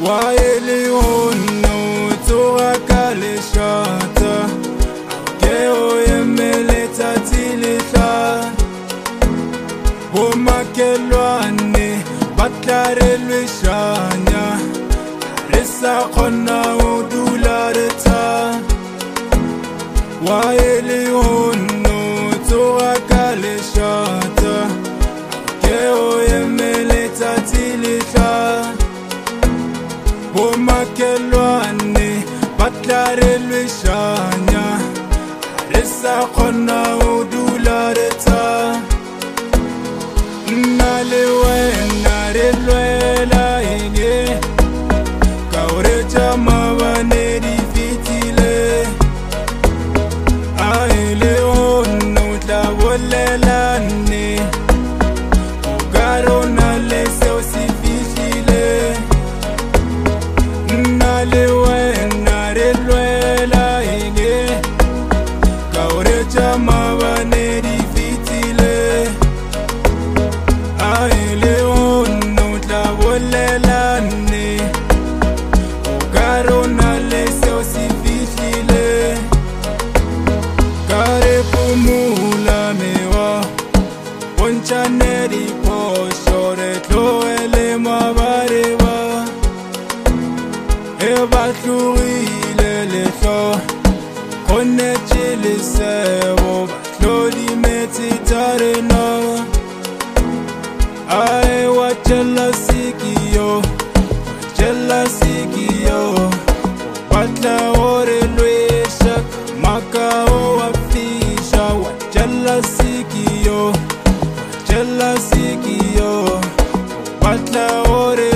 Waele ono toa kale shata Keo yemele tatilita Bomakelwane batlare lweshanya Resa khona udulareta Waele ono toa kale shata Keo yemele tatilita Bomakelwane batlare lweshanya Resa khona udulareta Nalewe narelwela ige Kaurecha mabane difitile Aile ono tlabolelane Ugaro nalese osifitile Nalewe narelwela ige Kaurecha mabane difitile Aile ono tlabolelane Ugaro nalese osifitile Kare pumula mewa Ponchane di poshore Tloele mabareba Eba tlurile letlo Kone chile sebo Batloli metitarena Ae wachela sikiyo Watla ore lwesha Makao wafisha Wachela sikiyo Watla ore